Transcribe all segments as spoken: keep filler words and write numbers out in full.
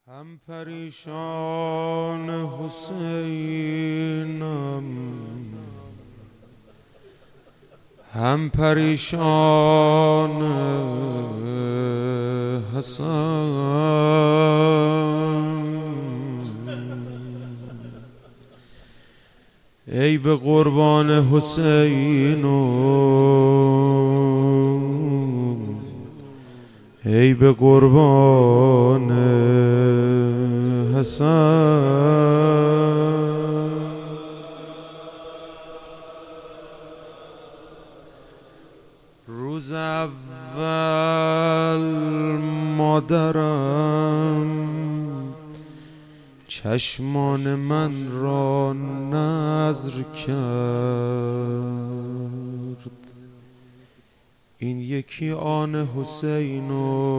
هم پریشان حسینم، هم پریشان حسن. ای به قربان حسین و ای به قربان حسن. روز اول مادرم چشمان من را نذر کرد، این یکی آن حسین و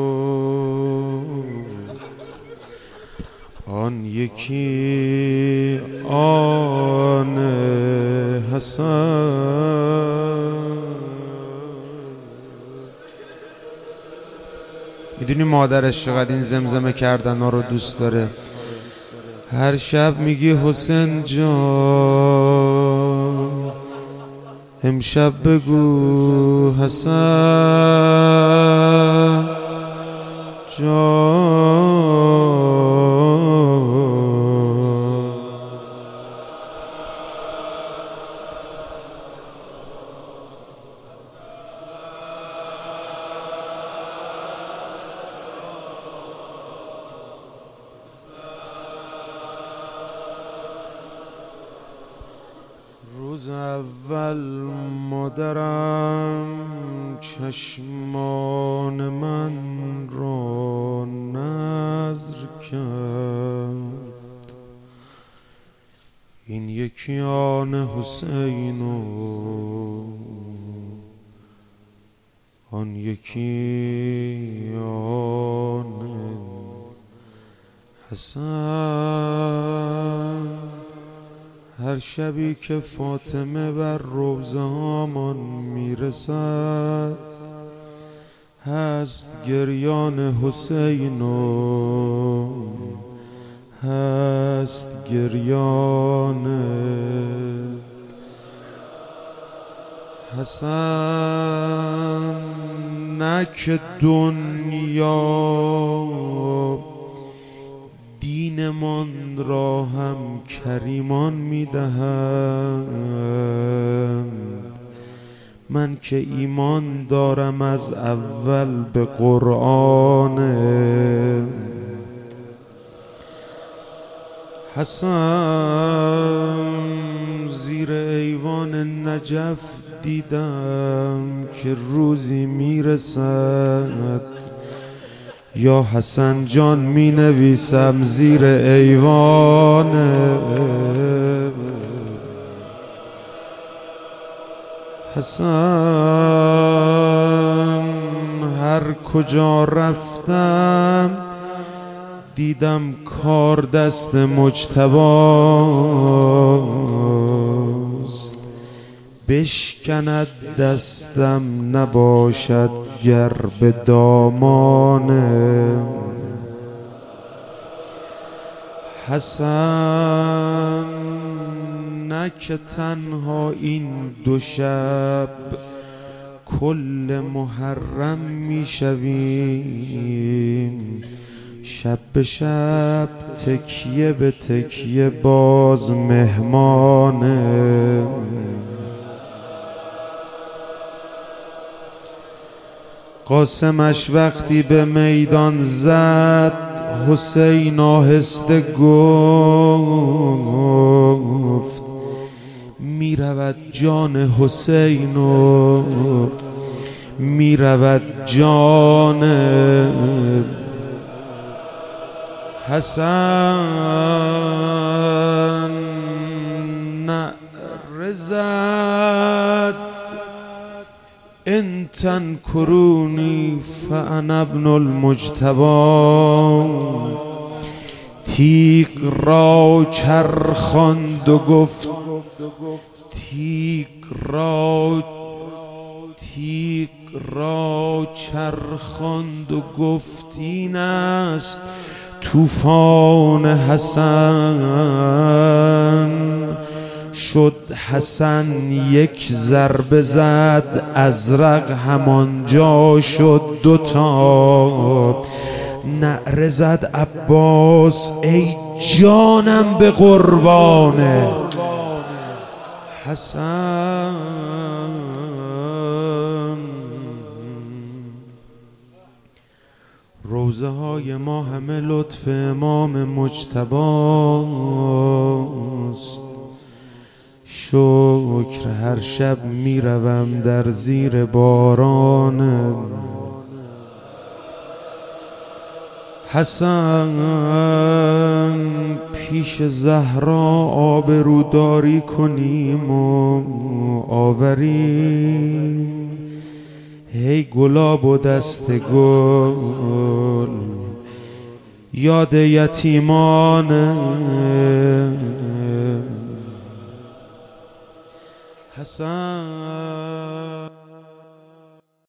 آن یکی آن حسن. میدونی مادرش چقدر این زمزمه کردن ها رو دوست داره؟ هر شب میگی حسین جان، امشب بگو حسن جان. روز اول مادرم چشمان من را نذر کرد، این یکی آن حسین و آن یکی آن حسن. هر شبی که فاطمه بر روضه هامان میرسد هست گریان حسین و هست گریان حسن. نه که دنیا دینمان را هم کریمان میدهند، من که ایمان دارم از اول به قرآن حسن. زیر ایوان نجف دیدم که روزی میرسد یا حسن جان می نویسم زیر ایوان حسن. هر کجا رفتم دیدم کار دست مجتباست، بشکند دستم نباشد گر به دامان حسن. نه که تنها این دو شب کل محرم میشویم، شب به شب تکیه به تکیه باز مهمان. قاسمش وقتی به میدان زد حسین آهسته گفت میرود جان حسین و میرود جان حسن. نعره زد ان تنکرونی فانا ابن المجتبی، تیغ را چرخاند و گفت تیغ را تیغ را چرخاند و گفت این است طوفان حسن شد. حسن یک ضربه زد، ازرق همانجا شد دوتا. نعره زد عباس ای جانم به قربان حسن. روزه های ما همه لطف امام مجتباست. شکر هر شب میروم در زیر باران حسن. پیش زهرا آبروداری کنیم و آوریم. هی گلاب و دست گل یاد یتیمان حسن.